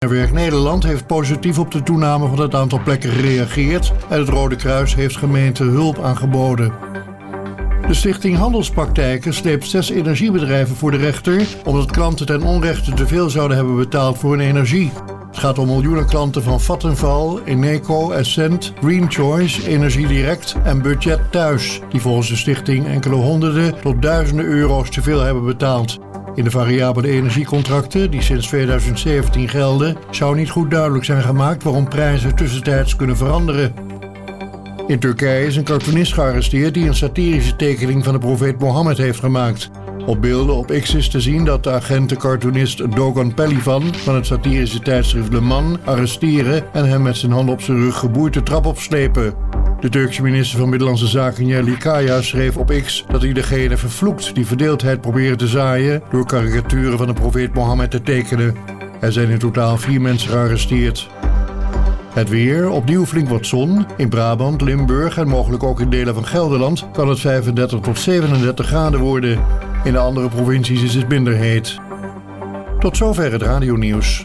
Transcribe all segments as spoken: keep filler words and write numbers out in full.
Werk Nederland heeft positief op de toename van het aantal plekken gereageerd en het Rode Kruis heeft gemeenten hulp aangeboden. De Stichting Handelspraktijken sleept zes energiebedrijven voor de rechter omdat klanten ten onrechte te veel zouden hebben betaald voor hun energie. Het gaat om miljoenen klanten van Vattenfall, Eneco, Essent, Green Choice, Energiedirect en Budget Thuis, die volgens de stichting enkele honderden tot duizenden euro's te veel hebben betaald. In de variabele energiecontracten, die sinds tweeduizend zeventien gelden, zou niet goed duidelijk zijn gemaakt waarom prijzen tussentijds kunnen veranderen. In Turkije is een cartoonist gearresteerd die een satirische tekening van de profeet Mohammed heeft gemaakt. Op beelden op X is te zien dat de agenten cartoonist Dogan Pelivan van het satirische tijdschrift Le Man arresteren en hem met zijn handen op zijn rug geboeid de trap opslepen. De Turkse minister van Binnenlandse Zaken Yerli Kaya schreef op X dat hij degene vervloekt die verdeeldheid proberen te zaaien door karikaturen van de profeet Mohammed te tekenen. Er zijn in totaal vier mensen gearresteerd. Het weer, opnieuw flink wat zon. In Brabant, Limburg en mogelijk ook in delen van Gelderland kan het vijfendertig tot zevenendertig graden worden. In de andere provincies is het minder heet. Tot zover het radionieuws.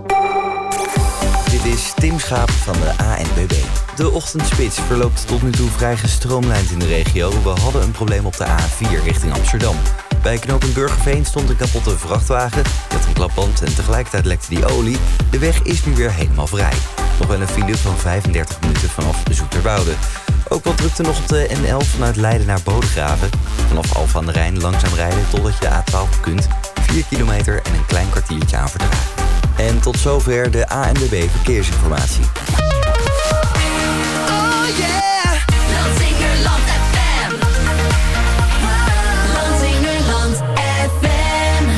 Dit is Tim Schaap van de A N W B. De ochtendspits verloopt tot nu toe vrij gestroomlijnd in de regio. We hadden een probleem op de A vier richting Amsterdam. Bij knooppunt Burgerveen stond een kapotte vrachtwagen. Die had een klapband en tegelijkertijd lekte die olie. De weg is nu weer helemaal vrij. Nog wel een file van vijfendertig minuten vanaf Zoeterwoude. Ook wat drukte nog op de N elf vanuit Leiden naar Bodegraven. Vanaf Alphen aan de Rijn langzaam rijden totdat je de A twaalf kunt. vier kilometer en een klein kwartiertje aan vertraging. En tot zover de A N W B Verkeersinformatie. Oh yeah, Lansingerland F M. Lansingerland F M.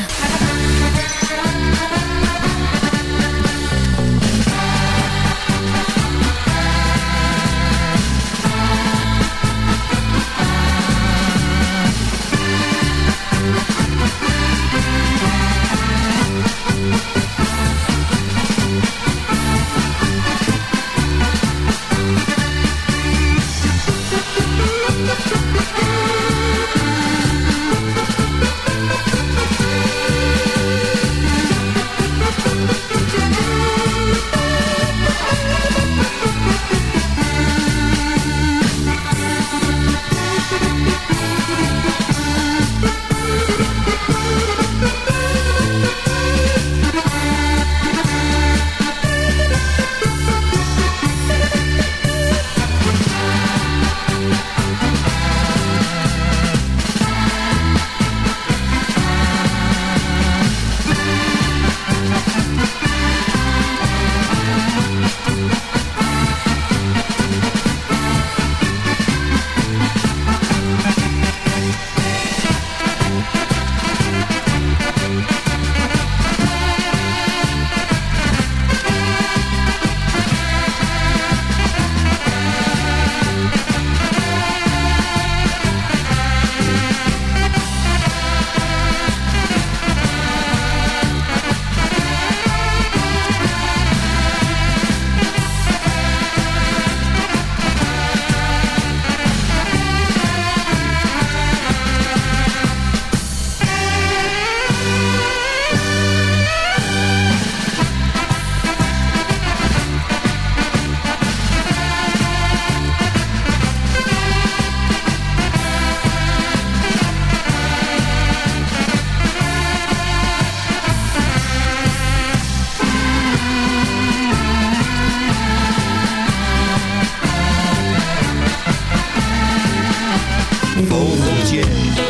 Vogeltje,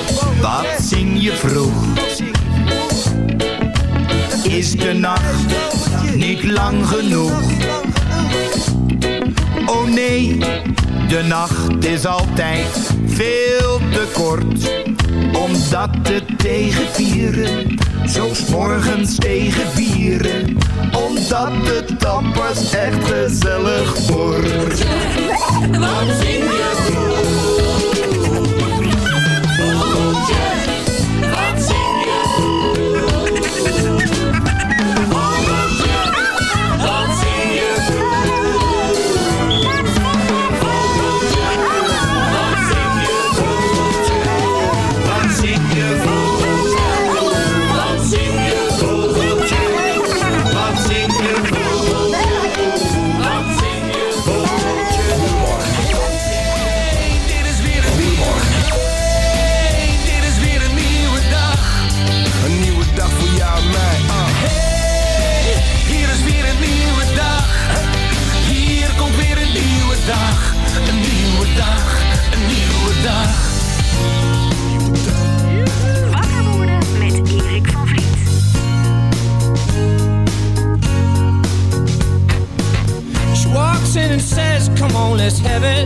wat zing je vroeg? Is de nacht niet lang genoeg? Oh nee, de nacht is altijd veel te kort. Omdat het tegen vieren, zo 's morgens tegen vieren. Omdat het dan pas echt gezellig wordt. Wat zing je vroeg? Vogeltje, wat zing je vroeg? Vogeltje, wat zing je vroeg? Vogeltje, wat zing je vroeg? Wat zing je vroeg? Wat zing je vroeg? Wat zing je come on, let's have it.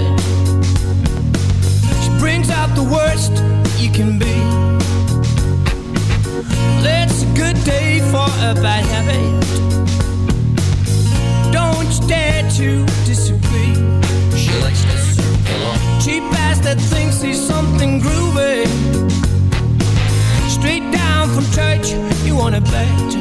She brings out the worst you can be. Well, it's a good day for a bad habit. Don't you dare to disagree. She likes to circle on. Cheap ass that thinks he's something groovy. Straight down from church, you wanna bet.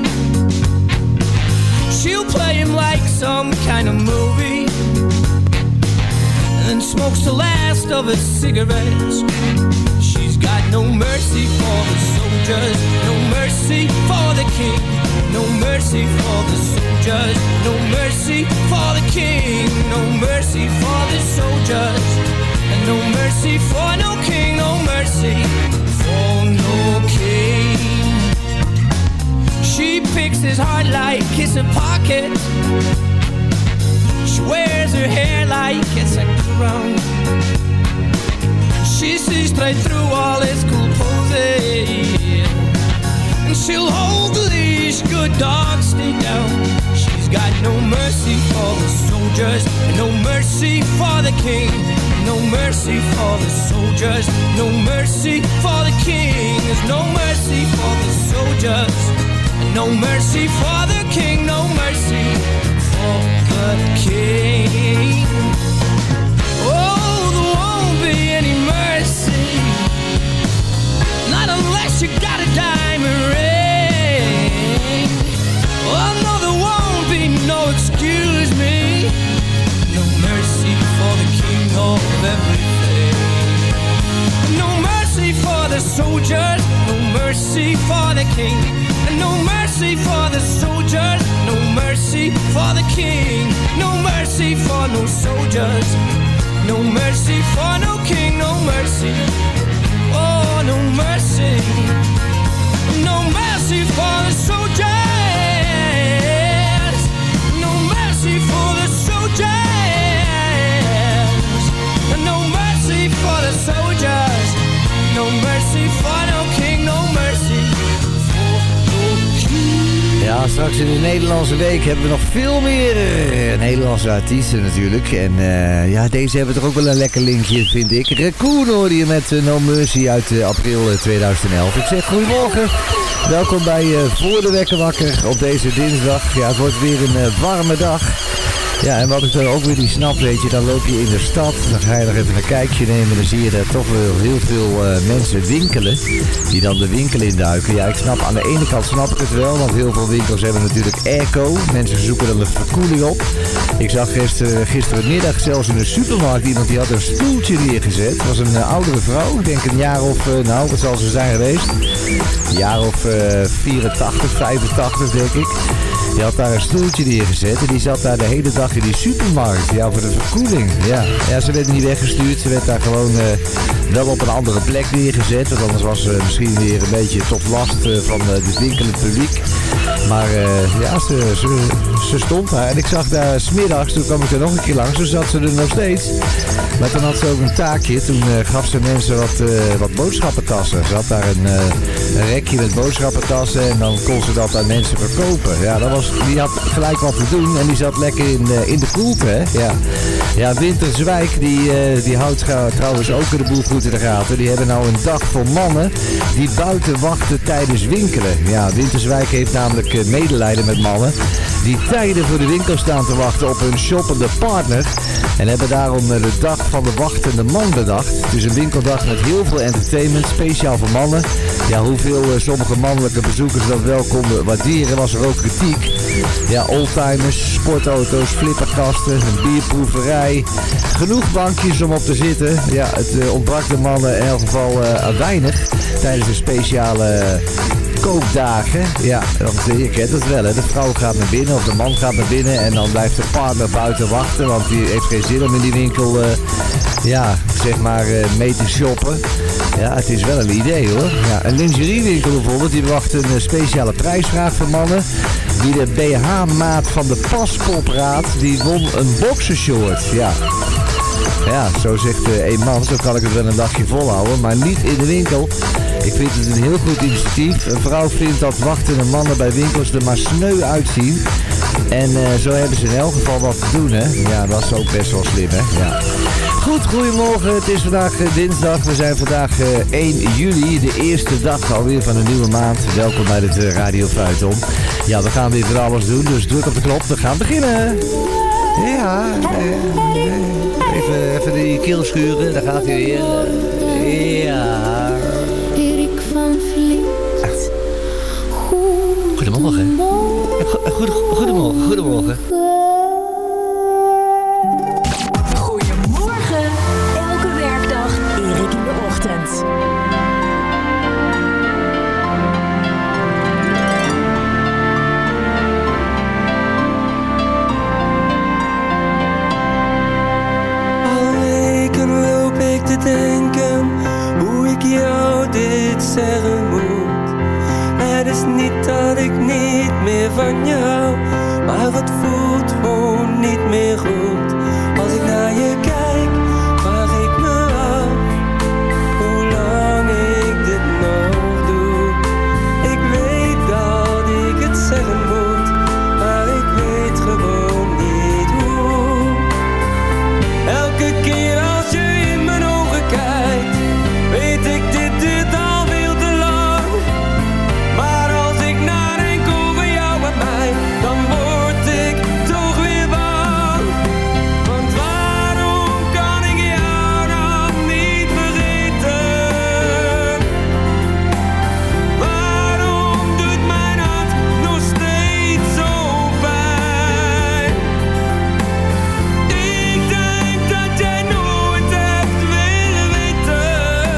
She'll play him like some kind of movie, and then smokes the last of his cigarettes. She's got no mercy for the soldiers, no mercy for the king, no mercy for the soldiers, no mercy for the king, no mercy for the soldiers, and no mercy for no king, no mercy for no king. She picks his heart like it's a pocket. She wears her hair like it's a crown. She sees straight through all his cool poses, and she'll hold the leash, good dog, stay down. She's got no mercy for the soldiers, no mercy for the king, no mercy for the soldiers, no mercy for the king. There's no mercy for the soldiers, no mercy for the king, no mercy for the king. Oh, there won't be any mercy, not unless you got a diamond ring. Oh no, there won't be no excuse me, no mercy for the king of everything. No mercy for the soldiers, no mercy for the king, and no mercy for the soldiers, no mercy for the king, no mercy for no soldiers, no mercy for no king, no mercy, oh no mercy, no mercy for the soldiers, no mercy for the soldiers, no mercy for the soldiers, no mercy for no king, no mercy. Ja, straks in de Nederlandse week hebben we nog veel meer uh, Nederlandse artiesten natuurlijk. En uh, ja, deze hebben toch ook wel een lekker linkje, vind ik. Raccoon hoorde je met uh, No Mercy uit uh, april tweeduizend elf. Ik zeg goedemorgen. Welkom bij uh, Voor de Wekker Wakker op deze dinsdag. Ja, het wordt weer een uh, warme dag. Ja, en wat ik dan ook weer niet snap, weet je, dan loop je in de stad, dan ga je nog even een kijkje nemen, dan zie je daar toch wel heel veel uh, mensen winkelen, die dan de winkel induiken. Ja, ik snap, aan de ene kant snap ik het wel, want heel veel winkels hebben natuurlijk airco, mensen zoeken dan de verkoeling op. Ik zag gister, gisterenmiddag zelfs in de supermarkt iemand die had een stoeltje neergezet. Het was een uh, oudere vrouw, ik denk een jaar of, uh, nou, wat zal ze zijn geweest? Een jaar of uh, vierentachtig, vijfentachtig denk ik. Die had daar een stoeltje neergezet en die zat daar de hele dag in die supermarkt. Ja, voor de verkoeling. Ja, ja, ze werd niet weggestuurd. Ze werd daar gewoon uh, wel op een andere plek neergezet. Want anders was ze misschien weer een beetje tot last uh, van uh, het winkelend publiek. Maar uh, ja, ze, ze, ze stond daar. En ik zag daar 's middags, toen kwam ik er nog een keer langs, toen zat ze er nog steeds. Maar toen had ze ook een taakje. Toen uh, gaf ze mensen wat, uh, wat boodschappentassen. Ze had daar een, uh, een rekje met boodschappentassen en dan kon ze dat aan mensen verkopen. Ja, dat was, die had gelijk wat te doen en die zat lekker in, uh, in de koelte, hè. Ja, ja Winterswijk, die, uh, die houdt trouwens ook de boel goed in de gaten. Die hebben nou een dag voor mannen die buiten wachten tijdens winkelen. Ja, Winterswijk heeft namelijk uh, medelijden met mannen die tijden voor de winkel staan te wachten op hun shoppende partner. En hebben daarom de dag van de wachtende man bedacht. Het is een winkeldag met heel veel entertainment, speciaal voor mannen. Ja, hoeveel uh, sommige mannelijke bezoekers dat wel konden waarderen, was er ook kritiek. Ja, oldtimers, sportauto's, flipperkasten, een bierproeverij. Genoeg bankjes om op te zitten. Ja, het uh, ontbrak de mannen in elk geval uh, aan weinig tijdens de speciale Uh, koopdagen. Ja, want je kent het wel, hè. De vrouw gaat naar binnen of de man gaat naar binnen en dan blijft de partner buiten wachten, want die heeft geen zin om in die winkel, uh, ja, zeg maar, uh, mee te shoppen. Ja, het is wel een idee, hoor. Ja, een lingeriewinkel bijvoorbeeld, die wacht een uh, speciale prijsvraag voor mannen. Die de B H-maat van de Paspopraad, die won een boxershort. Ja. Ja, zo zegt uh, een man, zo kan ik het wel een dagje volhouden, maar niet in de winkel. Ik vind het een heel goed initiatief. Een vrouw vindt dat wachtende mannen bij winkels er maar sneu uitzien. En uh, zo hebben ze in elk geval wat te doen, hè. Ja, dat is ook best wel slim, hè. Ja. Goed, goedemorgen. Het is vandaag uh, dinsdag. We zijn vandaag uh, één juli, de eerste dag alweer van de nieuwe maand. Welkom bij het uh, Radio Feuilleton. Ja, we gaan weer van alles doen, dus druk op de knop. We gaan beginnen. Ja, uh, even, even die keel schuren. Daar gaat hij weer. Uh, ja. Erik van Vliet. Goedemorgen. Goedemorgen. Goedemorgen. Goedemorgen. Goedemorgen. Elke werkdag Erik in de ochtend. Al weken loop ik te denken hoe ik jou dit zeggen moet. Het is niet dat ik niet meer van jou, maar het voelt gewoon niet meer goed. Als ik naar je kijk, vraag ik me af hoe lang ik dit nog doe. Ik weet dat ik het zeggen moet, maar ik weet gewoon niet hoe. Elke keer als je in mijn ogen kijkt, weet ik dit duurt al veel te lang. Maar als ik nadenk over jou en mij, dan word ik toch weer bang. Want waarom kan ik jou dan niet vergeten? Waarom doet mijn hart nog steeds zo pijn? Ik denk dat jij nooit hebt willen weten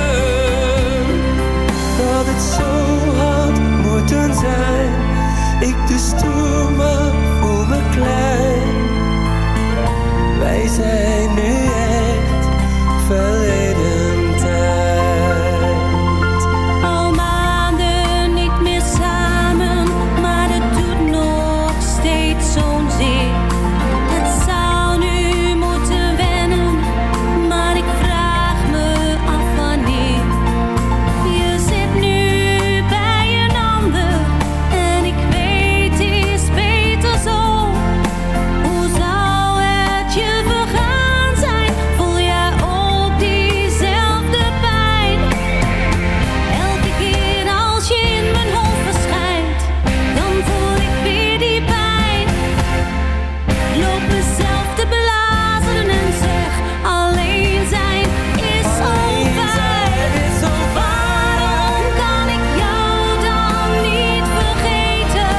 dat het zo had moeten zijn. Ik doe stoer, maar voel me klein. Wij zijn nu echt verleden tijd. Al maanden niet meer samen, maar het doet nog steeds zo'n zeer. Het zou nu moeten wennen, maar ik vraag me af wanneer. Je zit nu bij een ander en ik weet het is beter zo. Hoe zou het je vergaan zijn? Voel jij ook diezelfde pijn? Elke keer als je in mijn hoofd verschijnt, dan voel ik weer die pijn. Loop mezelf te belazeren en zeg, alleen zijn is zo fijn. Waarom kan ik jou dan niet vergeten?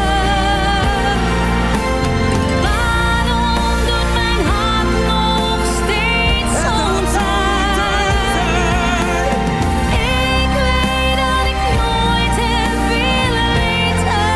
Waarom doet mijn hart nog steeds zo'n pijn? Ik weet dat ik nooit heb willen weten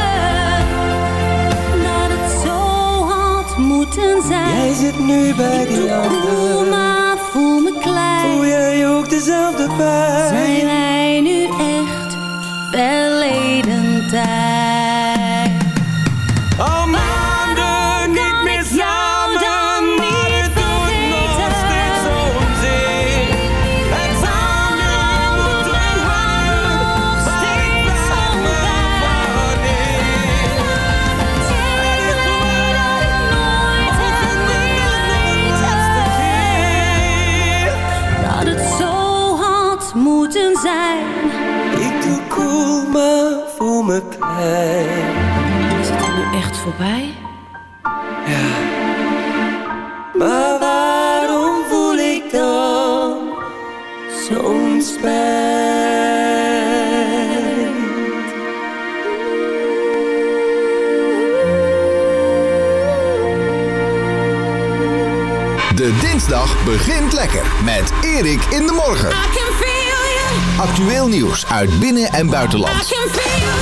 dat het zo had moeten zijn. Jij zit nu bij Ik die doe cool, ander. maar voel me klein. Voel jij ook dezelfde pijn? Zijn wij nu echt verleden tijd? Al maanden niet kan meer ik jou samen, dan maar niet het doet nog vergeten? steeds zo'n zeer. Het zou nu moeten hangen, maar ik vraag me af wanneer. Het is waar, nooit of het nu nog een laatste keer. Dat het zo had moeten zijn. Ik doe cool, maar voel me klein. Is het er nu echt voorbij? Maar waarom voel ik dan zo'n spijt? De dinsdag begint lekker met Erik in de morgen. I can feel you. Actueel nieuws uit binnen- en I buitenland. can feel you.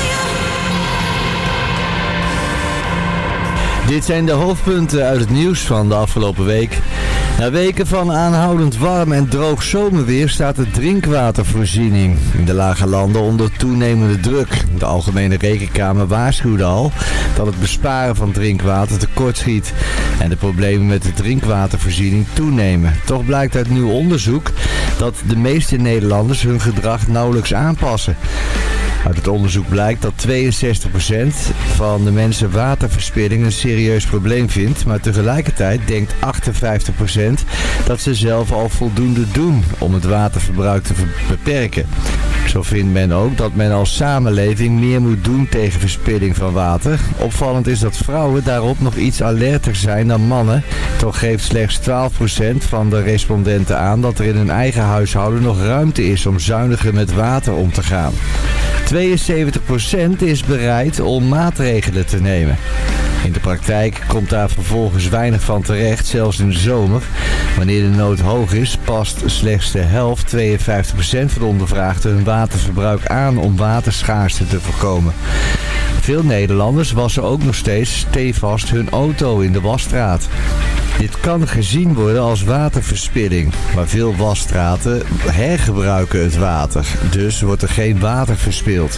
Dit zijn de hoofdpunten uit het nieuws van de afgelopen week. Na weken van aanhoudend warm en droog zomerweer staat de drinkwatervoorziening in de lage landen onder toenemende druk. De Algemene Rekenkamer waarschuwde al dat het besparen van drinkwater tekortschiet en de problemen met de drinkwatervoorziening toenemen. Toch blijkt uit nieuw onderzoek dat de meeste Nederlanders hun gedrag nauwelijks aanpassen. Uit het onderzoek blijkt dat tweeënzestig procent van de mensen waterverspilling een serieus probleem vindt, maar tegelijkertijd denkt achtenvijftig procent dat ze zelf al voldoende doen om het waterverbruik te beperken. Zo vindt men ook dat men als samenleving meer moet doen tegen verspilling van water. Opvallend is dat vrouwen daarop nog iets alerter zijn dan mannen. Toch geeft slechts twaalf procent van de respondenten aan dat er in hun eigen huishouden nog ruimte is om zuiniger met water om te gaan. tweeënzeventig procent is bereid om maatregelen te nemen. In de praktijk komt daar vervolgens weinig van terecht, zelfs in de zomer. Wanneer de nood hoog is, past slechts de helft, tweeënvijftig procent van de ondervraagden, hun waterverbruik aan om waterschaarste te voorkomen. Veel Nederlanders wassen ook nog steeds stevast hun auto in de wasstraat. Dit kan gezien worden als waterverspilling, maar veel wasstraten hergebruiken het water. Dus wordt er geen water verspild.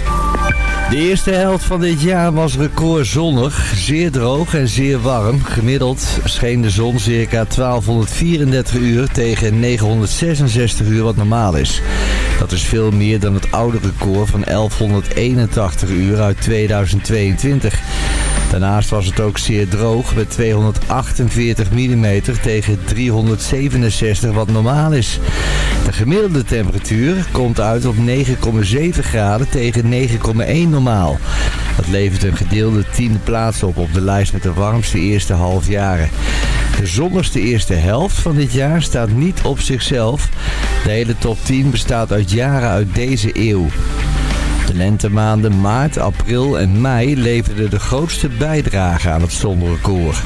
De eerste helft van dit jaar was record zonnig, zeer droog en zeer warm. Gemiddeld scheen de zon circa twaalfhonderdvierendertig uur tegen negenhonderdzesenzestig uur wat normaal is. Dat is veel meer dan het oude record van elfhonderdeenentachtig uur uit tweeduizend tweeëntwintig. Daarnaast was het ook zeer droog met tweehonderdachtenveertig millimeter tegen driehonderdzevenenzestig wat normaal is. De gemiddelde temperatuur komt uit op negen komma zeven graden tegen negen komma één normaal. Dat levert een gedeelde tiende plaats op op de lijst met de warmste eerste halfjaren. De zonnigste eerste helft van dit jaar staat niet op zichzelf. De hele top tien bestaat uit jaren uit deze eeuw. De lentemaanden maart, april en mei leverden de grootste bijdrage aan het zonrecord.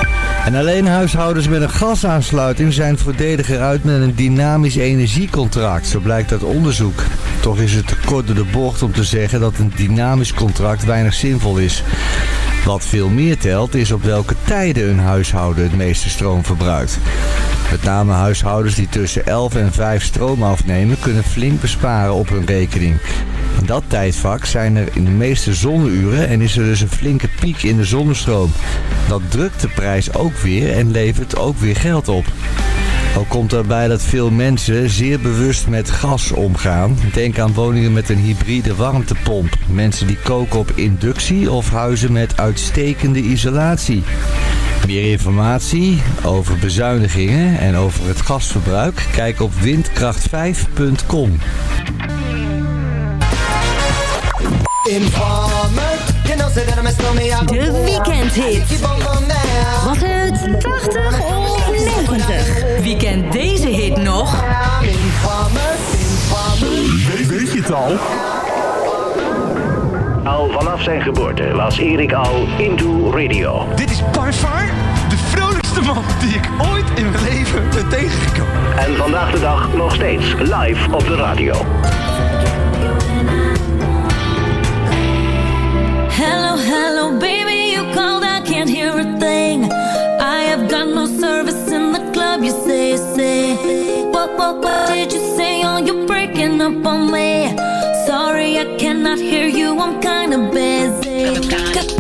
En alleen huishoudens met een gasaansluiting zijn voordeliger uit met een dynamisch energiecontract, zo blijkt uit onderzoek. Toch is het te kort door de bocht om te zeggen dat een dynamisch contract weinig zinvol is. Wat veel meer telt is op welke tijden een huishouden het meeste stroom verbruikt. Met name huishoudens die tussen elf en vijf stroom afnemen kunnen flink besparen op hun rekening. In dat tijdvak zijn er in de meeste zonneuren en is er dus een flinke piek in de zonnestroom. Dat drukt de prijs ook weer en levert ook weer geld op. Ook komt erbij dat veel mensen zeer bewust met gas omgaan. Denk aan woningen met een hybride warmtepomp. Mensen die koken op inductie of huizen met uitstekende isolatie. Meer informatie over bezuinigingen en over het gasverbruik? Kijk op windkracht vijf punt com. De weekendhit. Was het tachtig of negentig? Wie kent deze hit nog? Weet, weet je het al? Al vanaf zijn geboorte was Erik al into radio. Dit is by far de vrolijkste man die ik ooit in mijn leven ben tegengekomen. En vandaag de dag nog steeds live op de radio. Hello, hello, baby, you called, I can't hear a thing. I have got no service in the club, you say, say. What, what, what did you say? Oh, you're breaking up on me. Sorry, I cannot hear you, I'm kinda busy.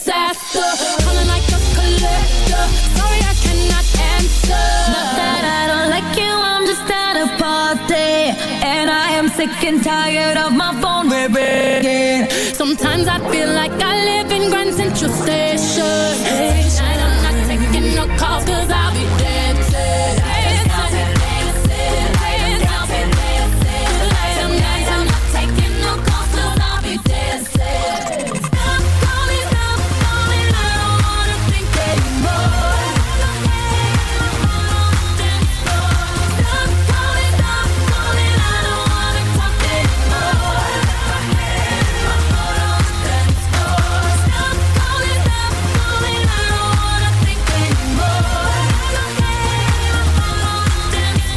Disaster, calling like a collector. Sorry, I cannot answer. Not that I don't sick and tired of my phone ringing. Sometimes I feel like I live in Grand Central Station. And I'm not taking no calls cause I'll be dancing. Sometimes I'm not taking no calls cause I'll be dancing. Stop calling, stop calling, I don't wanna think anymore. Stop calling, stop calling, I don't wanna talk anymore. Stop calling, stop calling, I don't wanna think anymore. Stop calling,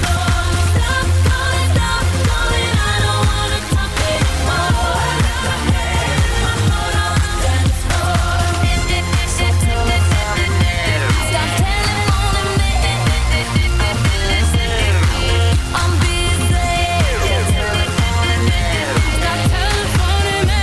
stop calling, I don't wanna talk anymore. Stop telephoning me. I'm busy. Stop telefoning me.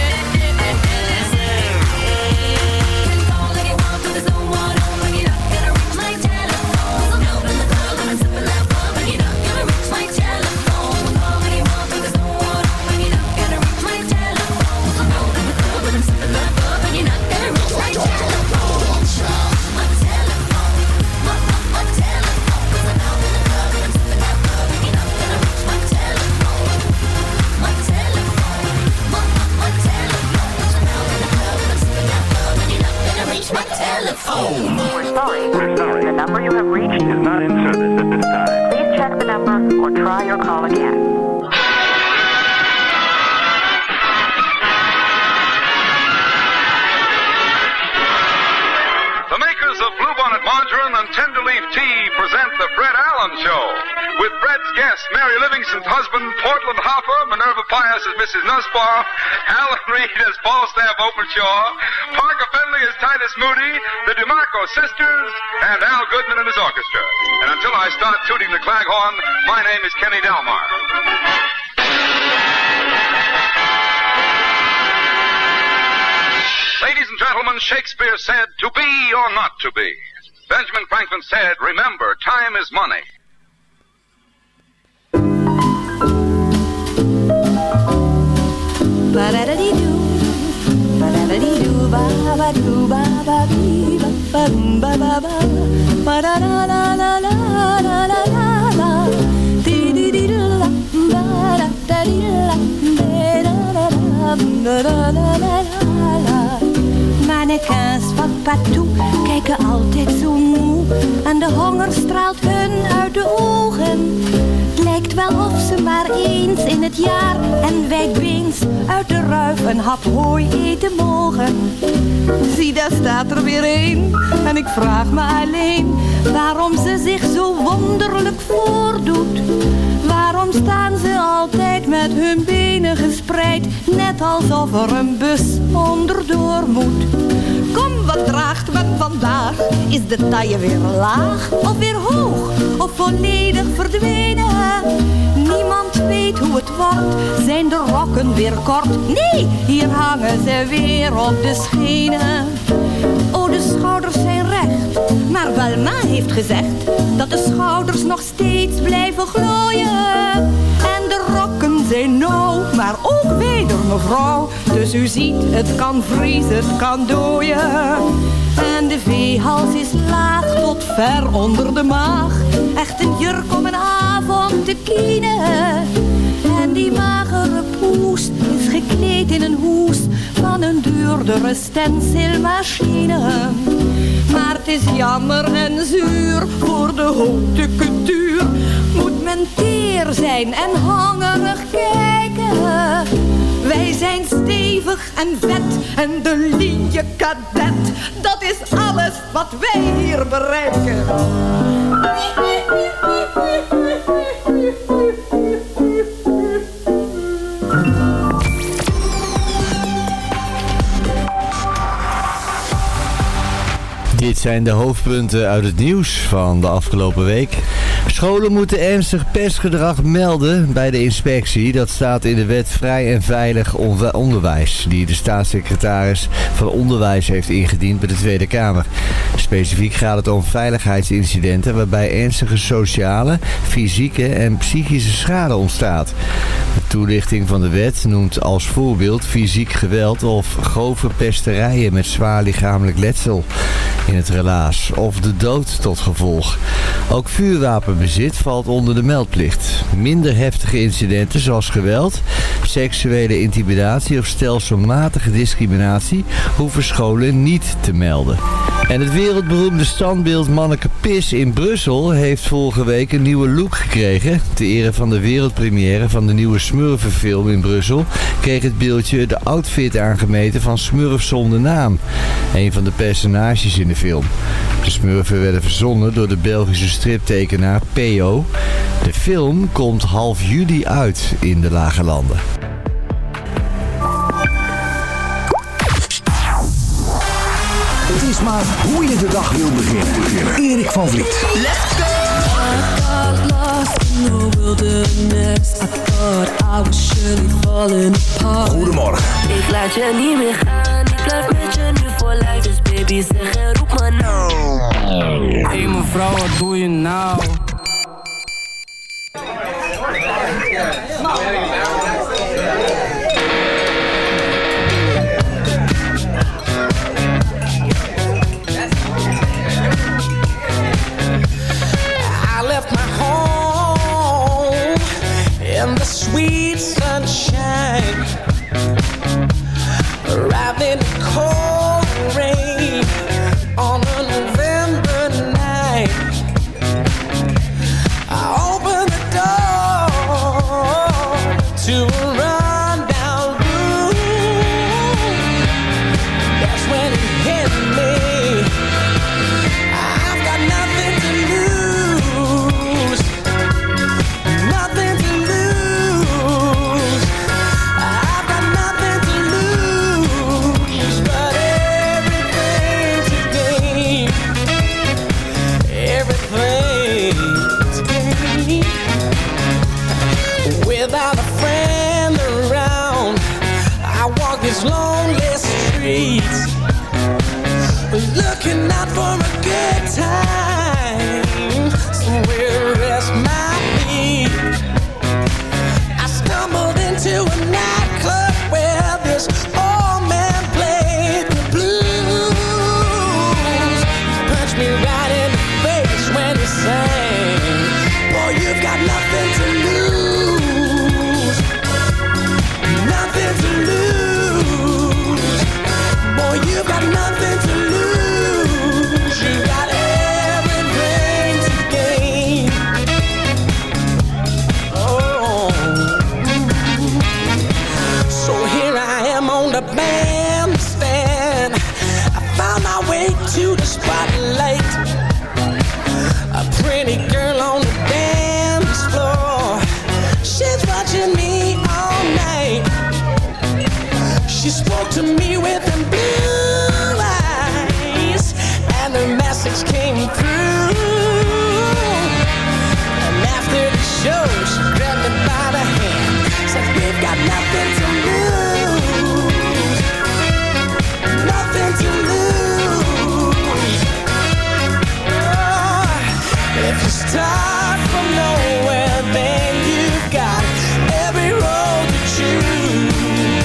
Can call anyone, but there's no one home when you're not gonna reach my telephone. I'm open the club and I'm sipping that bub when you're not gonna reach my telephone. Call anyone, but there's no one home when you're not gonna reach my telephone. I'm open the club and I'm sipping that bub when you're not gonna reach my telephone. My telephone, my, my, my telephone. 'Cause I'm out in the club and I'm sipping that bub when you're not gonna reach my telephone. My telephone, my, my, my telephone. 'Cause I'm out in the club and I'm sipping that bub when you're not gonna reach my telephone. We're sorry. We're sorry. The number you have reached is not in service at this time. Please check the number or try your call again. The makers of Bluebonnet Margarine and Tenderleaf Tea present the Fred Allen Show. With Fred's guests, Mary Livingston's husband, Portland Hopper, Minerva Pius as Missus Nussbaum, Alan Reed as Falstaff Openshaw, Parker Finley as Titus Moody, the DeMarco sisters, and Al Goodman and his orchestra. And until I start tooting the claghorn, my name is Kenny Delmar. Ladies and gentlemen, Shakespeare said, to be or not to be. Benjamin Franklin said, remember, time is money. Ba-da-da-dee-doo, ba-da-da-dee-doo, ba-ba-doo, ba-ba-dee, ba-ba-ba-ba-ba, ba-da-da-la-la-la-la-la-la, dee-dee-dee-doo-la, ba-da-da-dee-la, ba-da-da-da, ba-da-da-da-la-la. Mannequins van Patou kijken altijd zo moe en de honger straalt hun uit de ogen. Het lijkt wel of ze maar eens in het jaar en wijdbeens uit de ruif een hap hooi eten mogen. Zie, daar staat er weer een en ik vraag me alleen waarom ze zich zo wonderlijk voordoet. Waarom staan ze altijd met hun benen gespreid, net alsof er een bus onderdoor moet? Kom, wat draagt men vandaag? Is de taille weer laag of weer hoog of volledig verdwenen? Niemand weet hoe het wordt, zijn de rokken weer kort? Nee, hier hangen ze weer op de schenen. Oh, de schouders zijn recht, maar Welma heeft gezegd dat de schouders nog steeds blijven glooien. En de rokken zijn nauw, maar ook weder mevrouw. Dus u ziet, het kan vriezen, het kan dooien. En de veehals is laag tot ver onder de maag. Echt een jurk om een avond te kienen. En die magere poes is gekleed in een hoes van een duurdere stencilmachine. Maar het is jammer en zuur, voor de haute couture moet men teer zijn en hongerig kijken. Wij zijn stevig en vet en de linie kadet, dat is alles wat wij hier bereiken. Dit zijn de hoofdpunten uit het nieuws van de afgelopen week. Scholen moeten ernstig pestgedrag melden bij de inspectie. Dat staat in de wet Vrij en Veilig Onderwijs, die de staatssecretaris van Onderwijs heeft ingediend bij de Tweede Kamer. Specifiek gaat het om veiligheidsincidenten waarbij ernstige sociale, fysieke en psychische schade ontstaat. De toelichting van de wet noemt als voorbeeld fysiek geweld of grove pesterijen met zwaar lichamelijk letsel in het relaas of de dood tot gevolg. Ook vuurwapenbezit valt onder de meldplicht. Minder heftige incidenten zoals geweld, seksuele intimidatie of stelselmatige discriminatie hoeven scholen niet te melden. En het wereldberoemde standbeeld Manneke Pis in Brussel heeft vorige week een nieuwe look gekregen. Ter ere van de wereldpremière van de nieuwe Smurfenfilm in Brussel kreeg het beeldje de outfit aangemeten van Smurf zonder naam, een van de personages in de film. De Smurfen werden verzonnen door de Belgische striptekenaar P O. De film komt half juli uit in de Lage Landen. Het is maar hoe je de dag wil beginnen. Erik van Vliet. Let's go! I got lost in the wilderness. I thought I was surely falling apart. Goedemorgen. Ik laat je niet meer gaan. Ik blijf met je nu voor lijf. Dus baby zeg en roep me nou. Hey mevrouw, wat doe je nou? In the sweet sunshine, arrived in the cold rain on a November night. I opened the door to a rundown room. That's when it hit me. I've got nothing to lose. Nothing to lose. I've got nothing to lose, but everything to gain. Everything to gain. Without a friend around, I walk these lonely streets, looking out for a good time, somewhere rest my feet. I stumbled into a nightclub where this old man played the blues. Punched me right in the face when he sang, boy, you've got nothing to lose. Nothing to lose. Boy, you've got nothing to lose. You got everything to gain. Oh. So here I am on the bandstand. I found my way to the spotlight. A pretty girl on the dance floor. She's watching me all night. She spoke to me with them blue eyes, and the message came through. And after the show, she grabbed me by the hand, said, we've got nothing to lose. Nothing to lose. Oh, if you start from nowhere, then you've got every road to choose.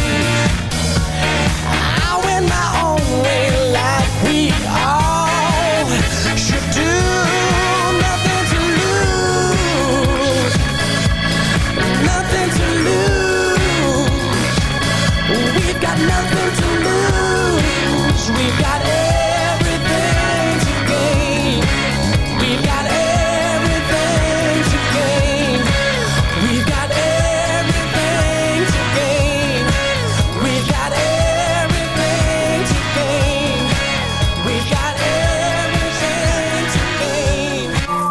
I went my own way like we all should do. Nothing to lose. Nothing to lose. We've got nothing to lose. We've got everything to gain. We've got everything to gain. We've got everything to gain. We've got everything to gain. We've got everything to gain.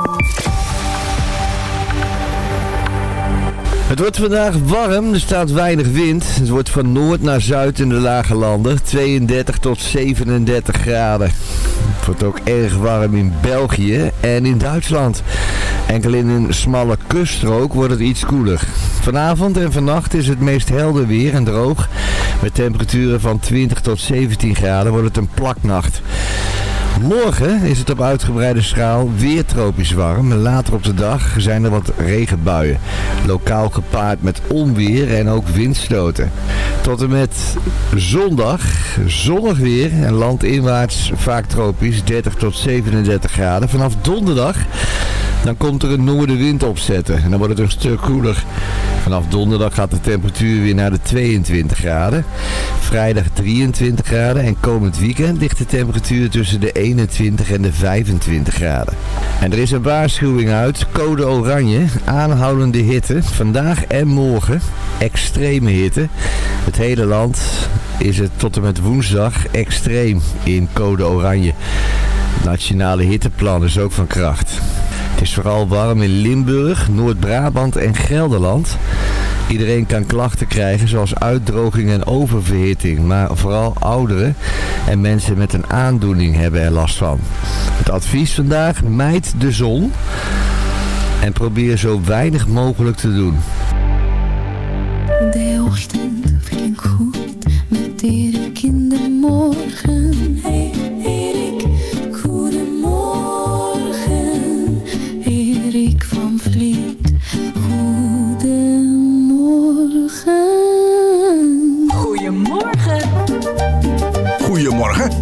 Het wordt vandaag warm, er staat weinig wind. Het wordt van noord naar zuid in de lage landen, tweeëndertig tot zevenendertig graden. Het wordt ook erg warm in België en in Duitsland. Enkel in een smalle kuststrook wordt het iets koeler. Vanavond en vannacht is het meest helder weer en droog. Met temperaturen van twintig tot zeventien graden wordt het een plaknacht. Morgen is het op uitgebreide schaal weer tropisch warm. Later op de dag zijn er wat regenbuien. Lokaal gepaard met onweer en ook windstoten. Tot en met zondag zonnig weer en landinwaarts vaak tropisch, dertig tot zevenendertig graden. Vanaf donderdag dan komt er een noordenwind opzetten en dan wordt het een stuk koeler. Vanaf donderdag gaat de temperatuur weer naar de tweeëntwintig graden. Vrijdag drieëntwintig graden en komend weekend ligt de temperatuur tussen de eenentwintig en de vijfentwintig graden. En er is een waarschuwing uit, code oranje, aanhoudende hitte. Vandaag en morgen extreme hitte. Het hele land is het tot en met woensdag extreem in code oranje. Het nationale hitteplan is ook van kracht. Het is vooral warm in Limburg, Noord-Brabant en Gelderland. Iedereen kan klachten krijgen zoals uitdroging en oververhitting, maar vooral ouderen en mensen met een aandoening hebben er last van. Het advies vandaag, mijd de zon en probeer zo weinig mogelijk te doen. De ochtend begint goed met Erik in de morgen. Hey Erik, goedemorgen. Erik van Vliet, goedemorgen. Goedemorgen. Goedemorgen.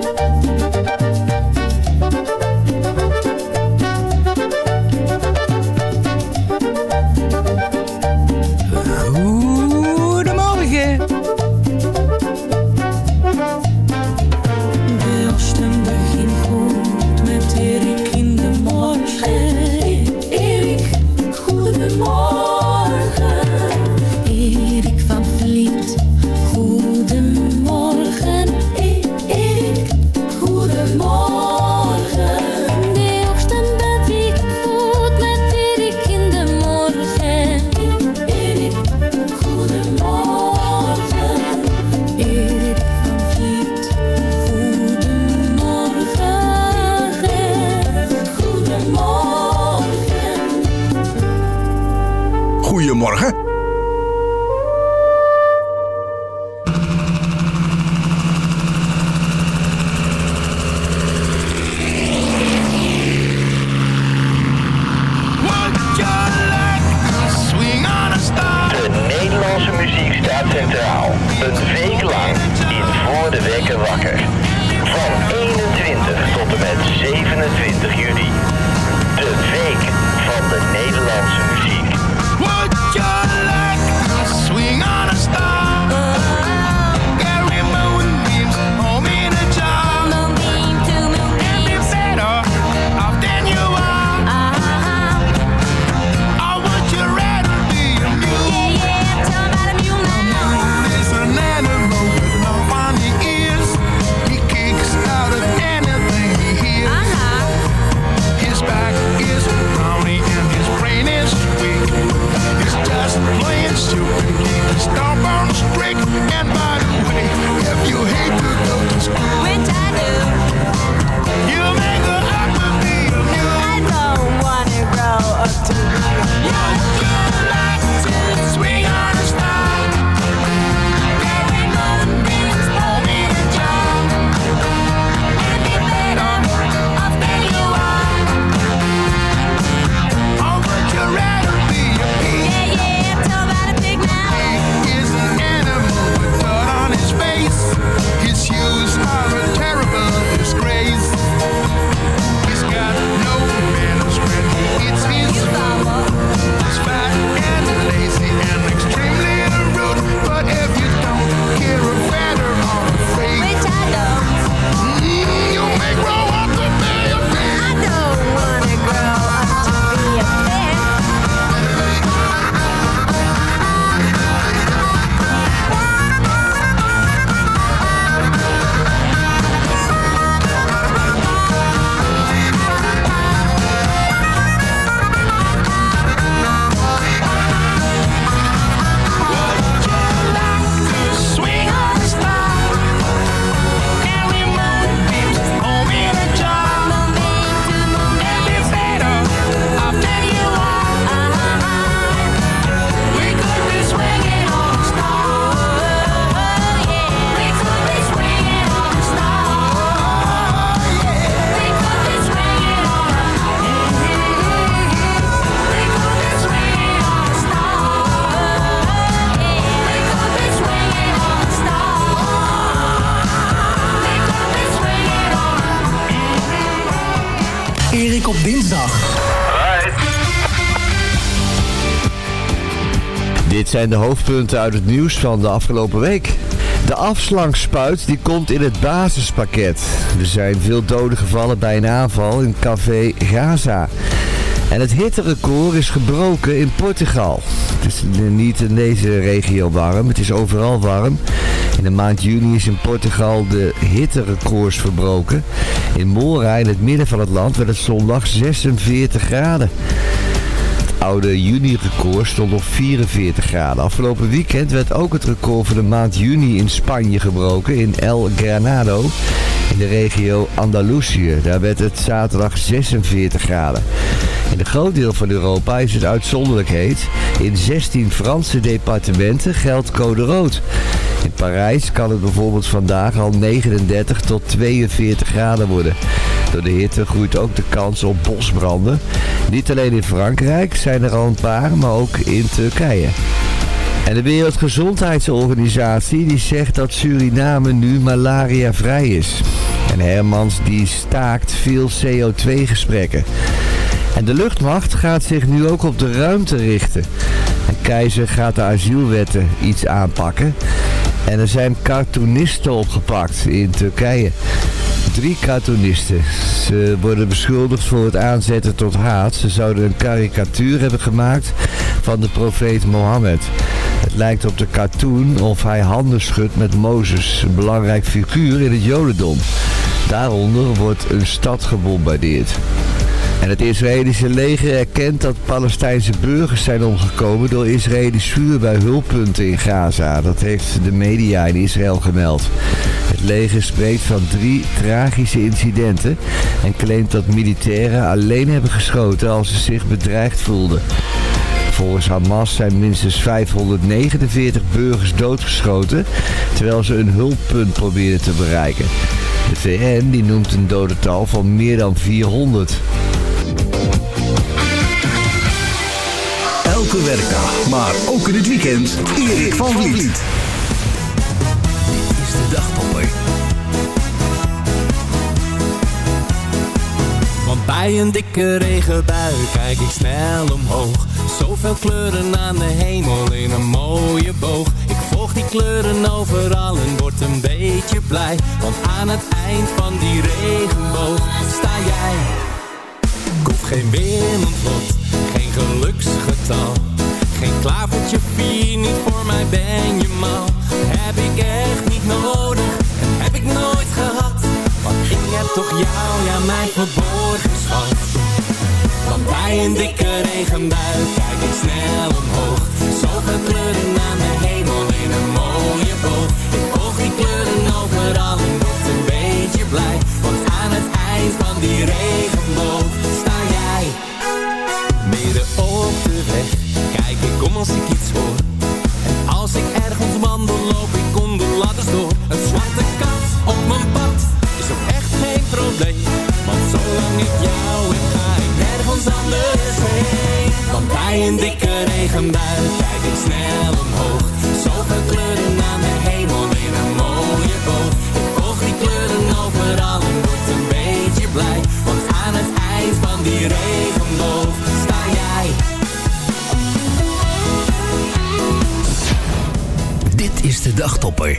Goedemorgen. De Nederlandse muziek staat centraal. Een week lang in Voor de Wekker Wakker. Van eenentwintig tot en met zevenentwintig juli. De week van de Nederlandse muziek. His back is brownie and his brain is weak. His Erik op dinsdag. Dit zijn de hoofdpunten uit het nieuws van de afgelopen week. De afslangspuit die komt in het basispakket. Er zijn veel doden gevallen bij een aanval in Café Gaza. En het hitterecord is gebroken in Portugal. Het is niet in deze regio warm, het is overal warm. In de maand juni is in Portugal de hitterecords verbroken. In Moura, in het midden van het land, werd het zondag zesenveertig graden. Het oude juni-record stond op vierenveertig graden. Afgelopen weekend werd ook het record voor de maand juni in Spanje gebroken, in El Granado, in de regio Andalusië. Daar werd het zaterdag zesenveertig graden. In een groot deel van Europa is het uitzonderlijk heet. In zestien Franse departementen geldt code rood. In Parijs kan het bijvoorbeeld vandaag al negenendertig tot tweeënveertig graden worden. Door de hitte groeit ook de kans op bosbranden. Niet alleen in Frankrijk zijn er al een paar, maar ook in Turkije. En de Wereldgezondheidsorganisatie die zegt dat Suriname nu malariavrij is. En Hermans die staakt veel C O twee gesprekken. En de luchtmacht gaat zich nu ook op de ruimte richten. En Keizer gaat de asielwetten iets aanpakken. En er zijn cartoonisten opgepakt in Turkije. Drie cartoonisten. Ze worden beschuldigd voor het aanzetten tot haat. Ze zouden een karikatuur hebben gemaakt van de profeet Mohammed. Het lijkt op de cartoon of hij handen schudt met Mozes, een belangrijk figuur in het Jodendom. Daaronder wordt een stad gebombardeerd. En het Israëlische leger erkent dat Palestijnse burgers zijn omgekomen door Israëlisch vuur bij hulppunten in Gaza. Dat heeft de media in Israël gemeld. Het leger spreekt van drie tragische incidenten en claimt dat militairen alleen hebben geschoten als ze zich bedreigd voelden. Volgens Hamas zijn minstens vijfhonderdnegenenveertig burgers doodgeschoten terwijl ze een hulppunt probeerden te bereiken. De V N die noemt een dodental van meer dan vierhonderd. Elke werkdag, maar ook in het weekend, Erik van Vliet. Dit is de dagtopper. Want bij een dikke regenbui kijk ik snel omhoog. Zoveel kleuren aan de hemel in een mooie boog. Ik volg die kleuren overal en word een beetje blij. Want aan het eind van die regenboog sta jij. Ik hoef geen weerlandlot, geen geluksgetal. Geen klavertje vier, niet voor mij ben je mal. Heb ik echt niet nodig en heb ik nooit gehad. Want ik heb toch jou, ja mijn verborgen schat. Want bij een dikke regenbui kijk ik snel omhoog. Zoveel kleuren aan de hemel in een mooie boog. Ik volg die kleuren overal en word een beetje blij. Want aan het eind van die regenboog sta jij. Midden op de weg kijk ik om als ik iets hoor. En als ik ergens wandel loop ik onder ladders door. Een zwarte kat op mijn pad is ook echt geen probleem. Want zolang ik jou heb ga ik nergens anders heen. Want bij een dikke regenbui kijk ik snel omhoog. Zoveel kleuren aan de hemel in een mooie boog. Ik volg die kleuren overal en word een beetje blij. Want aan het eind van die regenboog sta jij. Dit is de dagtopper.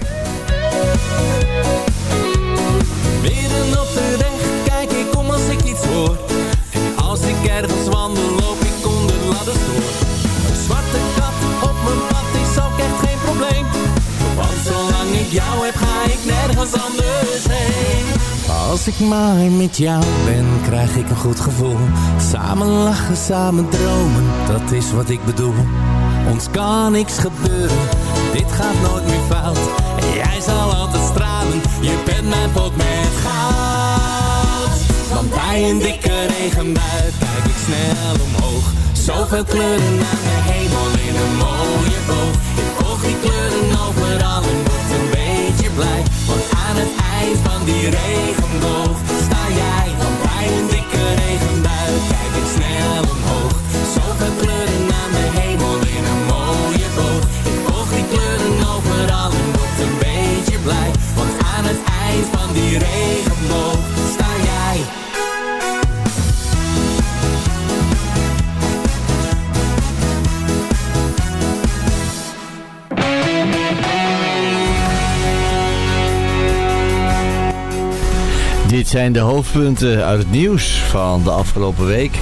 Midden op de weg kijk ik om als ik iets hoor. En als ik ergens wandel loop ik onder ladders door. Een zwarte kat op mijn pad is ook echt geen probleem. Want zolang ik jou heb ga ik nergens anders heen. Als ik maar met jou ben krijg ik een goed gevoel. Samen lachen, samen dromen, dat is wat ik bedoel. Ons kan niks gebeuren, dit gaat nooit meer fout. En jij zal altijd stralen, je bent mijn pot met goud. Want bij een dikke regenbui kijk ik snel omhoog. Zoveel kleuren aan de hemel in een mooie boog. Ik volg die kleuren overal en word een beetje blij. Want aan het eind van die regenboog sta jij. Want bij een dikke regenbui kijk ik snel omhoog. Zoveel kleuren aan de hemel in een mooie boog. Ik volg die kleuren overal en word een beetje blij. Want aan het eind van die regenboog sta jij. Dit zijn de hoofdpunten uit het nieuws van de afgelopen week.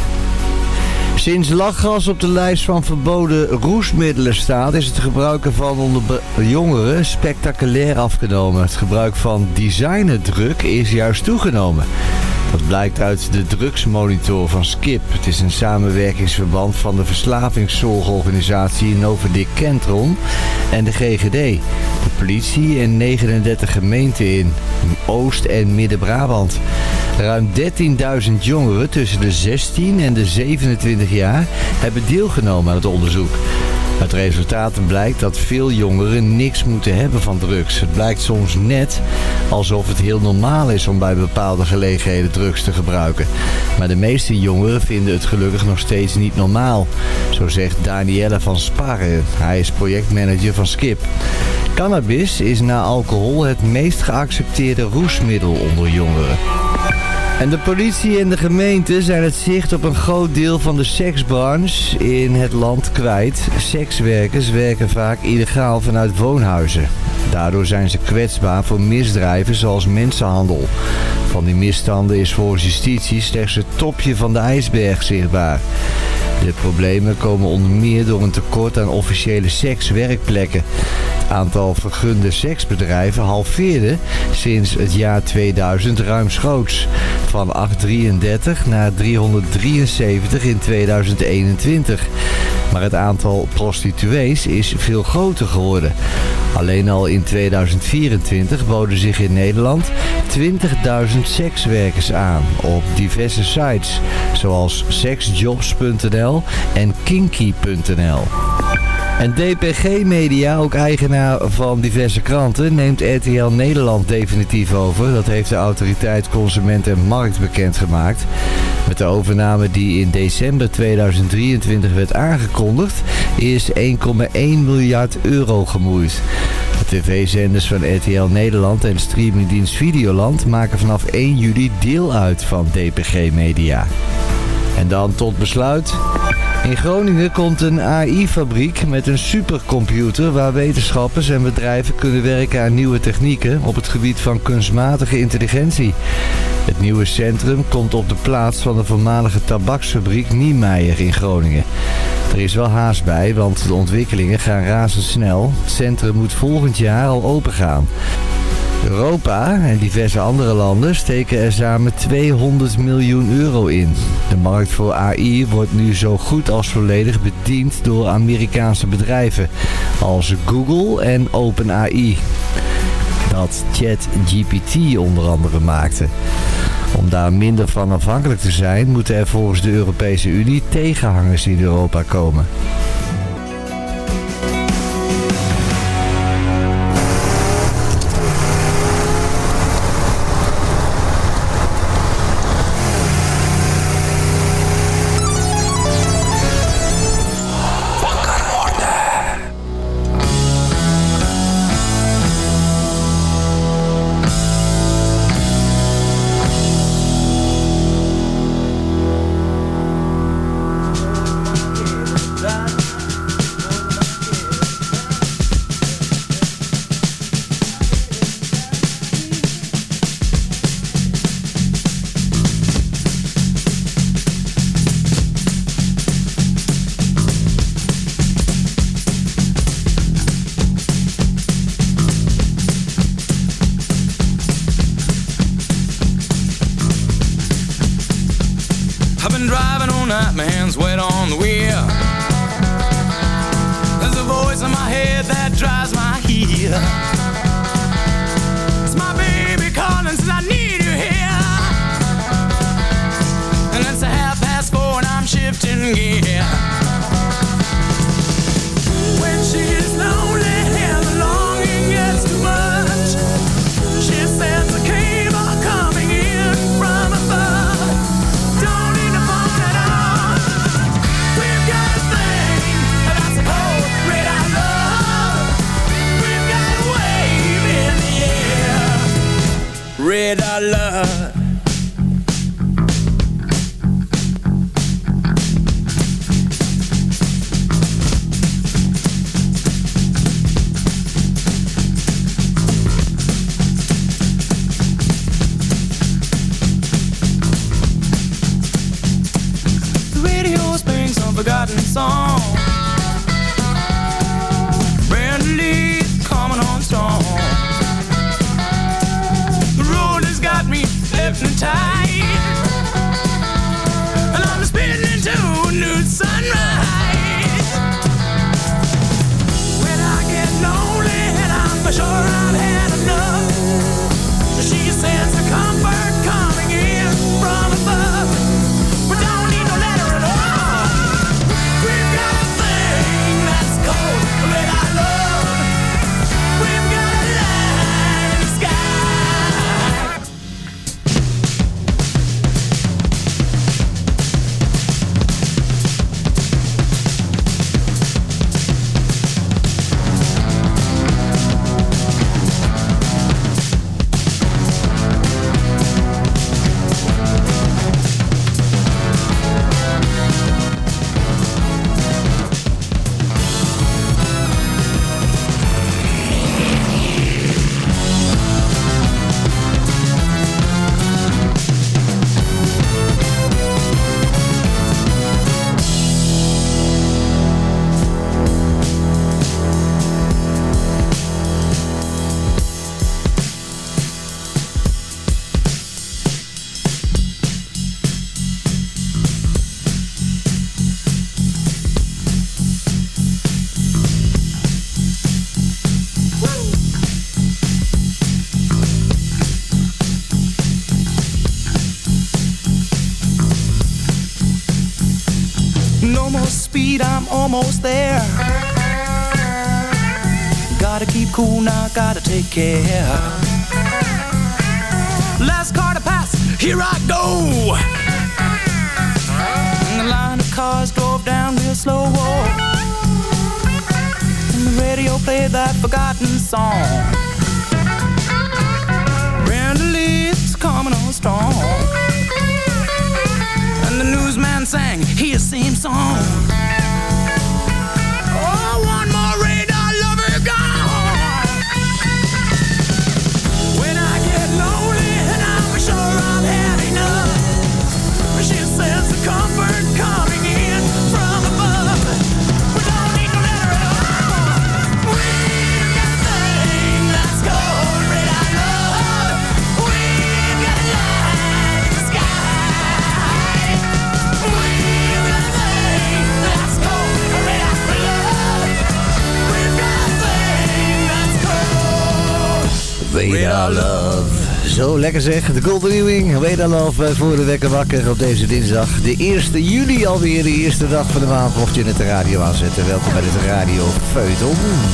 Sinds lachgas op de lijst van verboden roestmiddelen staat, is het gebruik ervan onder jongeren spectaculair afgenomen. Het gebruik van designerdruk is juist toegenomen. Dat blijkt uit de drugsmonitor van Skip. Het is een samenwerkingsverband van de verslavingszorgorganisatie Novedic Kentron en de G G D. De politie en negenendertig gemeenten in Oost- en Midden-Brabant. Ruim dertienduizend jongeren tussen de zestien en de zevenentwintig jaar hebben deelgenomen aan het onderzoek. Uit resultaten blijkt dat veel jongeren niks moeten hebben van drugs. Het blijkt soms net alsof het heel normaal is om bij bepaalde gelegenheden drugs te gebruiken. Maar de meeste jongeren vinden het gelukkig nog steeds niet normaal. Zo zegt Danielle van Sparren. Hij is projectmanager van Skip. Cannabis is na alcohol het meest geaccepteerde roestmiddel onder jongeren. En de politie en de gemeente zijn het zicht op een groot deel van de seksbranche in het land kwijt. Sekswerkers werken vaak illegaal vanuit woonhuizen. Daardoor zijn ze kwetsbaar voor misdrijven zoals mensenhandel. Van die misstanden is volgens justitie slechts het topje van de ijsberg zichtbaar. De problemen komen onder meer door een tekort aan officiële sekswerkplekken. Het aantal vergunde seksbedrijven halveerde sinds het jaar tweeduizend ruimschoots. Van achthonderddrieëndertig naar driehonderddrieënzeventig in tweeduizend eenentwintig. Maar het aantal prostituees is veel groter geworden. Alleen al in tweeduizend vierentwintig boden zich in Nederland twintigduizend sekswerkers aan op diverse sites, zoals seksjobs punt n l en kinky punt n l. En D P G Media, ook eigenaar van diverse kranten, neemt R T L Nederland definitief over. Dat heeft de autoriteit Consument en Markt bekendgemaakt. Met de overname die in december tweeduizend drieëntwintig werd aangekondigd, is één komma één miljard euro gemoeid. De tv-zenders van R T L Nederland en streamingdienst Videoland maken vanaf één juli deel uit van D P G Media. En dan tot besluit. In Groningen komt een A I-fabriek met een supercomputer waar wetenschappers en bedrijven kunnen werken aan nieuwe technieken op het gebied van kunstmatige intelligentie. Het nieuwe centrum komt op de plaats van de voormalige tabaksfabriek Niemeyer in Groningen. Er is wel haast bij, want de ontwikkelingen gaan razendsnel. Het centrum moet volgend jaar al opengaan. Europa en diverse andere landen steken er samen tweehonderd miljoen euro in. De markt voor A I wordt nu zo goed als volledig bediend door Amerikaanse bedrijven als Google en OpenAI, dat ChatGPT onder andere maakte. Om daar minder van afhankelijk te zijn, moeten er volgens de Europese Unie tegenhangers in Europa komen. My hands wet on the wheel. There's a voice in my head that drives my heel. It's my baby calling, says I need you here. And it's a half past four and I'm shifting gear. When she gets lonely and the longing gets too much, she sends a cable coming in from above. Don't need a phone at all. We've got a thing that's called red I love. We've got a wave in the air. Red I love. song. Brand Lee coming on strong. The road has got me hypnotized, and I'm spinning into a new sunrise. When I get lonely and I'm sure I've had enough, she sends a comfort coming in from above. We don't need no letter at all. We've got a thing that's called red eye love. We've got a light in the sky. No more speed, I'm almost there. Gotta keep cool now, gotta take care. Last car to pass, here I go. And the line of cars drove down real slow. And the radio played that forgotten song. Brenda Lee's coming on strong. And the newsman sang his same song. Oh, one more radar lover gone. When I get lonely and I'm sure I've had enough, she says the comfort coming in from above. We don't need no letter at all. We've got a thing that's called red eye love. We've got a light in the sky. We've got a thing that's called red eye love. We've got a thing that's called Weda Love. Zo, lekker zeg. De Golden Ewing. Weda Love voor de wekker wakker op deze dinsdag. De eerste juli alweer. De eerste dag van de maand mocht je het de radio aanzetten. Welkom bij dit Radio Feuilleton.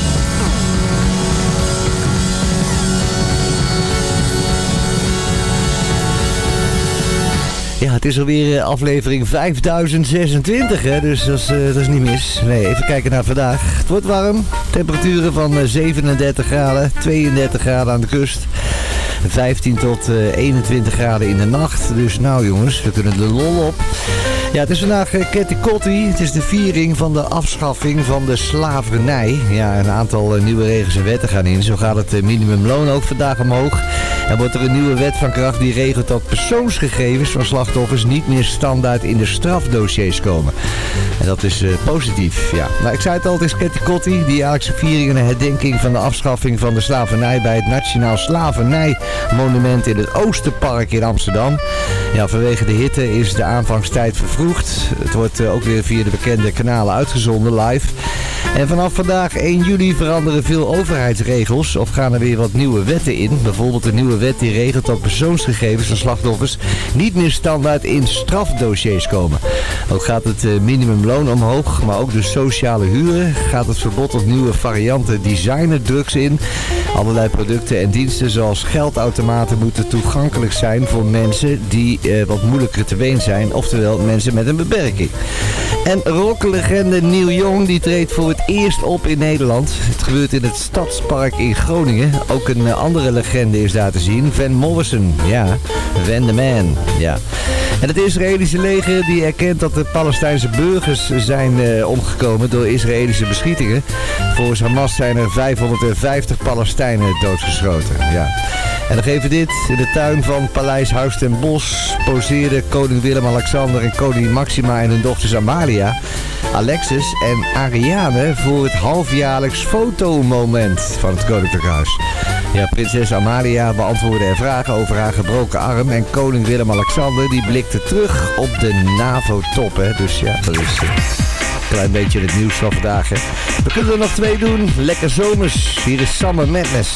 Ja, het is alweer aflevering vijfduizend zesentwintig, hè? Dus dat is, uh, dat is niet mis. Nee, even kijken naar vandaag. Het wordt warm. Temperaturen van uh, zevenendertig graden, tweeëndertig graden aan de kust. vijftien tot uh, eenentwintig graden in de nacht. Dus nou jongens, we kunnen de lol op. Ja, het is vandaag uh, Ketikotti. Het is de viering van de afschaffing van de slavernij. Ja, een aantal uh, nieuwe regels en wetten gaan in. Zo gaat het uh, minimumloon ook vandaag omhoog. Er wordt er een nieuwe wet van kracht die regelt dat persoonsgegevens van slachtoffers niet meer standaard in de strafdossiers komen. En dat is uh, positief, ja. Nou, ik zei het al, het is Ketikotti, die jaarlijkse viering en herdenking van de afschaffing van de slavernij bij het Nationaal Slavernijmonument in het Oosterpark in Amsterdam. Ja, vanwege de hitte is de aanvangstijd vervroegd. Het wordt uh, ook weer via de bekende kanalen uitgezonden, live. En vanaf vandaag één juli veranderen veel overheidsregels of gaan er weer wat nieuwe wetten in. Bijvoorbeeld een nieuwe wet die regelt dat persoonsgegevens van slachtoffers niet meer standaard in strafdossiers komen. Ook gaat het uh, minimumloon omhoog, maar ook de sociale huren. Gaat het verbod op nieuwe varianten designerdrugs in. Allerlei producten en diensten zoals geldautomaten moeten toegankelijk zijn voor mensen die uh, wat moeilijker te been zijn. Oftewel mensen met een beperking. En rocklegende Neil Young die treedt voor het eerst op in Nederland. Het gebeurt in het Stadspark in Groningen. Ook een uh, andere legende is daar te zien. Van Morrison. Ja, Van the Man. Ja. En het Israëlische leger die erkent dat de Palestijnse burgers zijn uh, omgekomen door Israëlische beschietingen. Volgens Hamas zijn er vijfhonderdvijftig Palestijnen doodgeschoten. Ja. En dan geven dit. In de tuin van Paleis Huis ten Bosch poseerden koning Willem-Alexander en koningin Maxima en hun dochters Amalia. Alexis en Ariane voor het halfjaarlijks fotomoment van het Koninklijk Huis. Ja, prinses Amalia beantwoordde er vragen over haar gebroken arm en koning Willem-Alexander die blikte terug op de NAVO-top. Hè. Dus ja, dat is een klein beetje het nieuws van vandaag. Hè. We kunnen er nog twee doen. Lekker zomers. Hier is Summer Madness.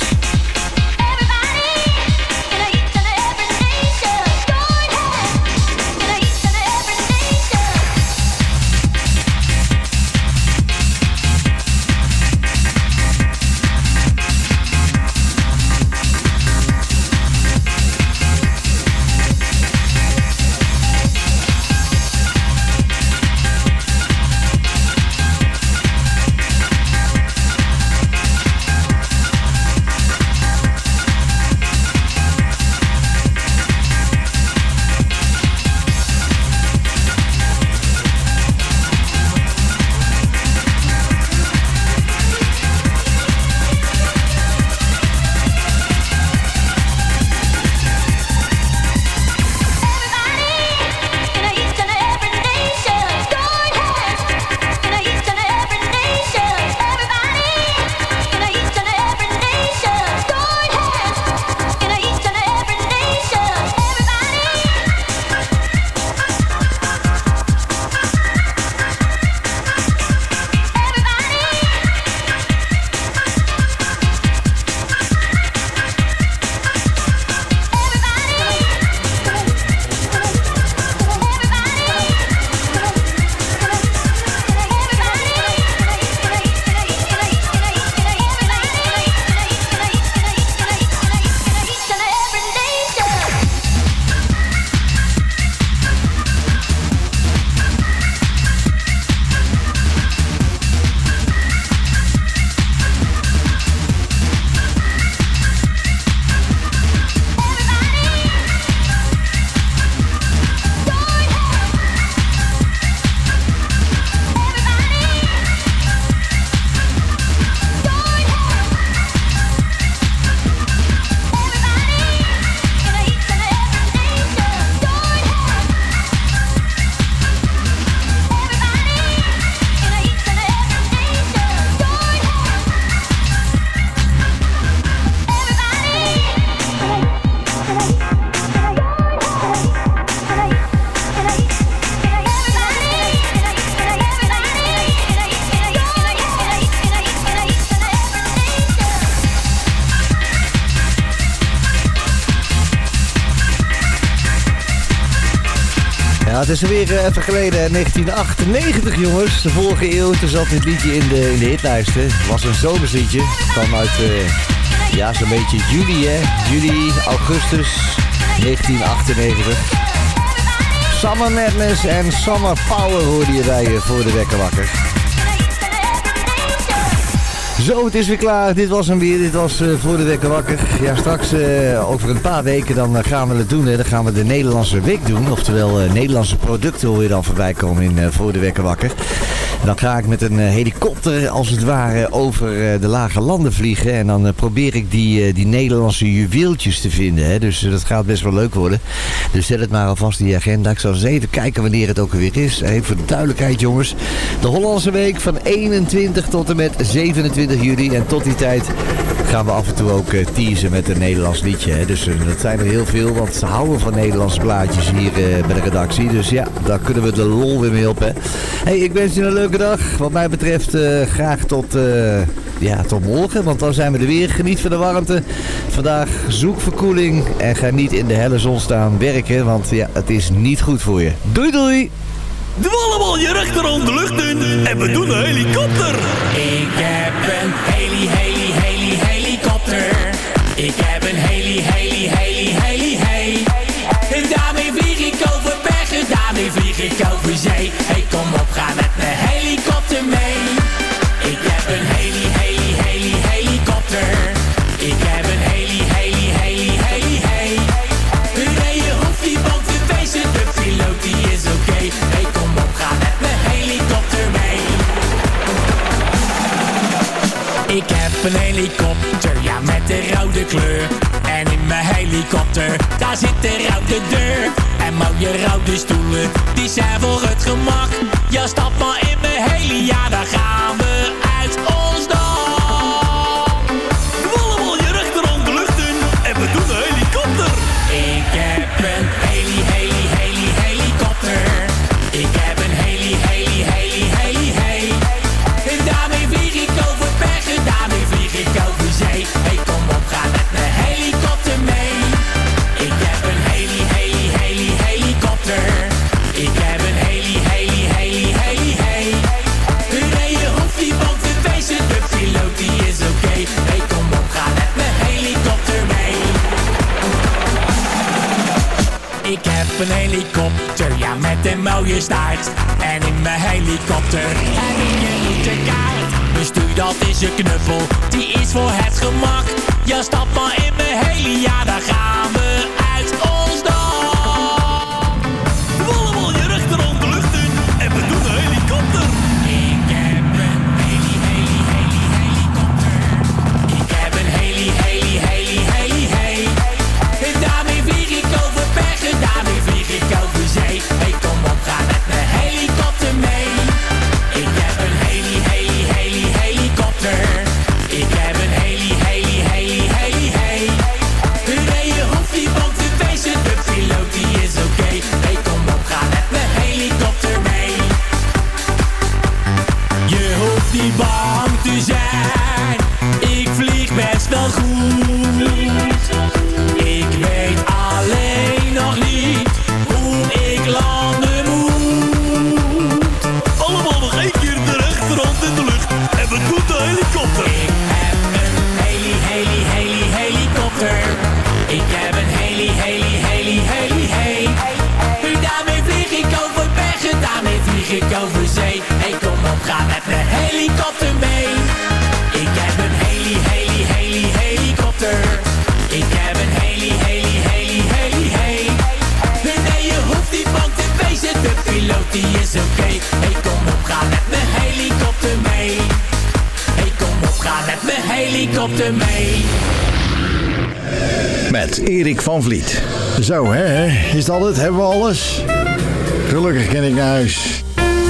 Het is weer even geleden, negentien achtennegentig jongens. De vorige eeuw, toen zat dit liedje in de, in de hitlijsten. Het was een zomersliedje. Het kwam uit, uh, ja, zo'n beetje juli, hè. Juli, augustus, negentien achtennegentig. Summer Madness en Summer Power hoorde je bij je voor de wekker wakker. Zo, het is weer klaar. Dit was hem weer. Dit was uh, voor de wekker wakker. Ja, straks uh, over een paar weken dan uh, gaan we het doen. Hè. Dan gaan we de Nederlandse week doen. Oftewel uh, Nederlandse producten hoor je dan voorbij komen in uh, voor de wekker wakker. En dan ga ik met een uh, helikopter als het ware over uh, de lage landen vliegen. En dan uh, probeer ik die, uh, die Nederlandse juweeltjes te vinden. Hè. Dus uh, dat gaat best wel leuk worden. Dus zet het maar alvast in je agenda. Ik zal eens even kijken wanneer het ook weer is. Even voor de duidelijkheid jongens. De Hollandse week van eenentwintig tot en met zevenentwintig juli. En tot die tijd gaan we af en toe ook uh, teasen met een Nederlands liedje. Hè. Dus uh, dat zijn er heel veel. Want ze houden van Nederlandse plaatjes hier uh, bij de redactie. Dus ja, daar kunnen we de lol weer mee op. Hè. Hey, ik wens je een leuke dag. Wat mij betreft uh, graag tot, uh, ja, tot morgen. Want dan zijn we er weer. Geniet van de warmte. Vandaag zoek verkoeling. En ga niet in de helle zon staan werken. Want ja, het is niet goed voor je. Doei doei! Doe allemaal je rechterhand de lucht in en we doen een helikopter. Ik heb een heli, heli, heli, helikopter. Ik heb een heli, heli, heli, heli, heli. En daarmee vlieg ik over bergen, daarmee vlieg ik over zee. Hey, kom op, ga met mijn helikopter mee. Ik heb een heli, heli, heli, helikopter. Ik heb een heli, heli, heli, heli, heli. Nee, je hoeft die band te wezen, de piloot die is oké. Okay. Hey, kom op, ga met mijn helikopter mee. Ik heb een helikopter, ja met een rode kleur. En in mijn helikopter, daar zit een rode deur. En mooie rode stoelen, die zijn voor het gemak. Ja, stap maar in mijn helikopter. op een helikopter, ja met een mooie staart. En in mijn helikopter heb ik een routekaart. Bestuur dat is een knuppel, die is voor het gemak. Ja, stap maar in mijn heli, ja daar gaan we uit ons dak. Doe allemaal je rechterhand de lucht in en we doen een helikopter. Ik heb een heli, heli, heli, helikopter. Ik heb een heli, heli, heli, heli, heli. En daarmee vlieg ik over bergen, daarmee vlieg ik over zee. Hey, kom op, ga met mijn helikopter mee. Ik heb een heli, heli, heli, helikopter. Ik heb een heli, heli, heli, heli, heli. Nee, je hoeft niet bang te wezen, de piloot die is oké. Okay. Hey, kom op, ga met mijn helikopter mee. Je hoeft niet bang te zijn, ik vlieg best wel goed. Ik weet alleen nog niet hoe ik landen moet. Allemaal nog één keer de rechterhand in de lucht en we doen de helikopter. Ik heb een heli, heli, heli, helikopter. Ik heb een heli, heli, heli, heli, heli. Daarmee vlieg ik over bergen, daarmee vlieg ik over zee. Hey, kom op, ga met mijn helikopter mee. Ik heb een heli, heli, heli, helikopter. Ik heb een heli, heli, heli, heli, heli. Nee, je hoeft niet bang te wezen, de piloot die is oké. Okay. Hey, kom op, ga met mijn helikopter mee. Hey, kom op, ga met mijn helikopter mee. Met Erik van Vliet. Zo, hè? Is dat het? Hebben we alles? Gelukkig ken ik naar huis.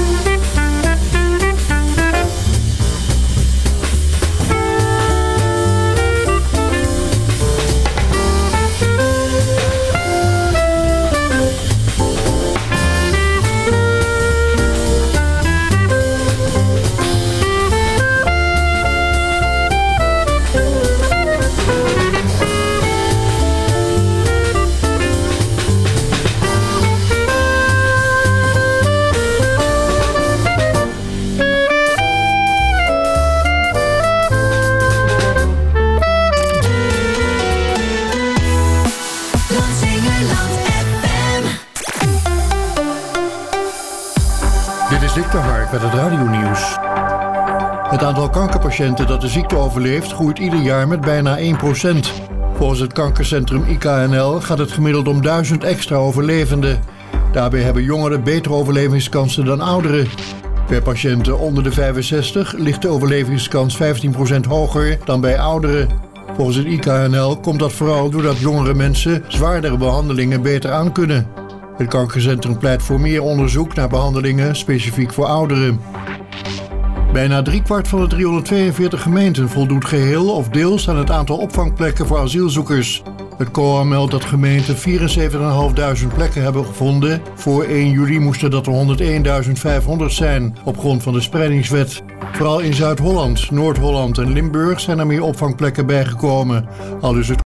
Met het radionieuws. Het aantal kankerpatiënten dat de ziekte overleeft groeit ieder jaar met bijna één procent. Volgens het kankercentrum I K N L gaat het gemiddeld om duizend extra overlevenden. Daarbij hebben jongeren betere overlevingskansen dan ouderen. Per patiënten onder de vijfenzestig ligt de overlevingskans vijftien procent hoger dan bij ouderen. Volgens het I K N L komt dat vooral doordat jongere mensen zwaardere behandelingen beter aankunnen. Het kankercentrum pleit voor meer onderzoek naar behandelingen specifiek voor ouderen. Bijna driekwart van de driehonderdtweeënveertig gemeenten voldoet geheel of deels aan het aantal opvangplekken voor asielzoekers. Het C O A meldt dat gemeenten vierenzeventigduizend vijfhonderd plekken hebben gevonden. Voor één juli moesten dat er honderdéénduizend vijfhonderd zijn, op grond van de spreidingswet. Vooral in Zuid-Holland, Noord-Holland en Limburg zijn er meer opvangplekken bijgekomen, aldus het